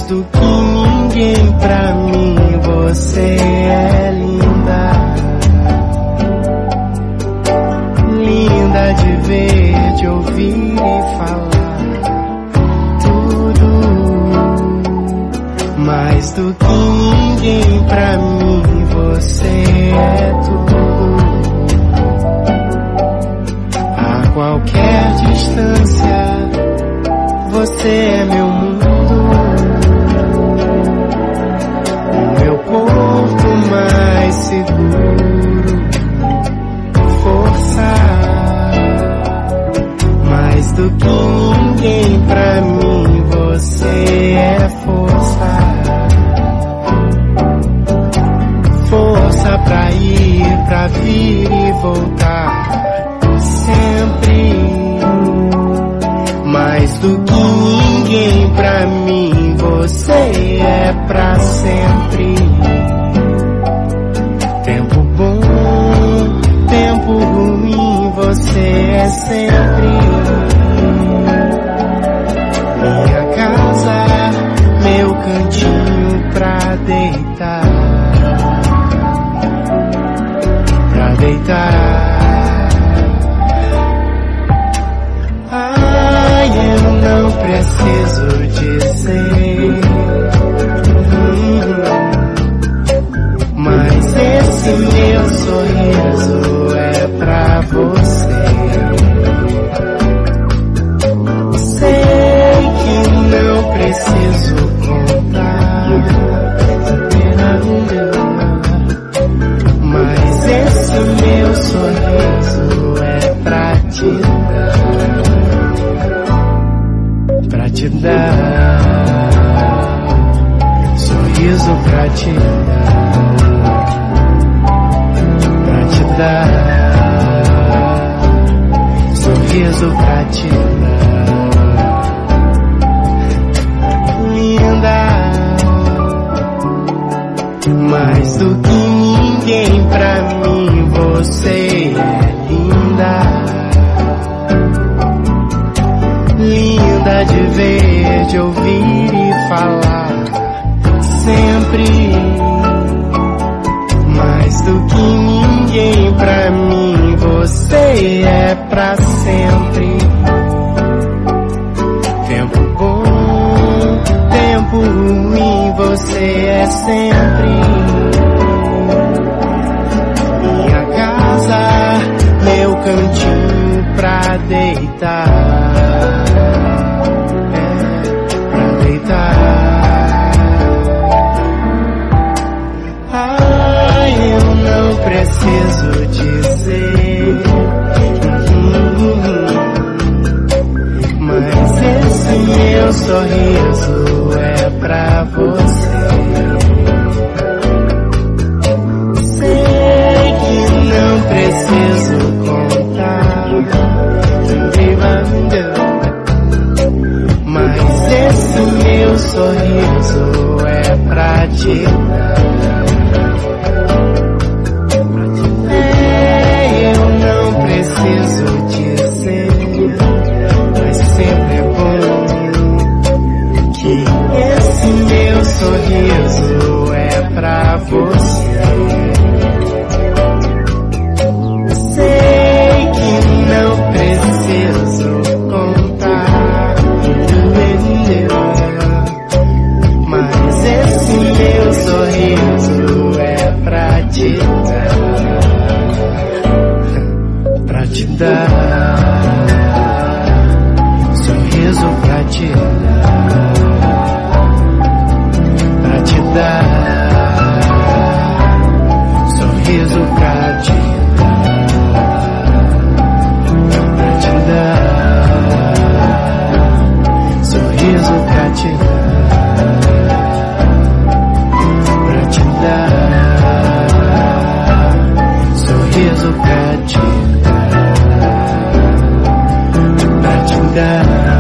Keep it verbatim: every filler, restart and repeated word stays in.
do que ninguém pra mim, você é linda. Linda de ver, de ouvir e falar tudo. Mais do que ninguém pra mim, você é tudo. A qualquer distância, você é meu mundo. O meu porto mais seguro. Força, mais do que ninguém pra mim, você é força. Força pra ir, pra vir e voltar sempre. Mais do que ninguém pra mim, você é pra sempre. Tempo bom, tempo ruim, você é sempre. Minha casa, meu cantinho pra deitar. Pra deitar. Ai, eu não preciso dizer, mas esse meu sorriso é pra você. Sei que não preciso contar, mas esse meu sorriso é pra te dar. Pra te dar, sorriso pra te dar, pra te dar, sorriso pra te dar. Linda, mais do que ninguém pra mim, você é linda. Linda de ver, de ouvir e falar sempre. Mais do que ninguém pra mim, você é pra sempre. Tempo bom, tempo ruim, você é sempre. Minha casa, meu cantinho pra deitar. Preciso dizer, mas esse meu sorriso é pra você. Sei que não preciso contar, mas esse meu sorriso é pra te dar. Sorriso é pra você. Sei que não preciso contar, mas esse meu sorriso é pra te dar. Pra te dar, sorriso pra te dar. Sorriso pra te dar, pra te dar, sorriso pra te dar, pra te dar, sorriso pra te dar, pra te dar.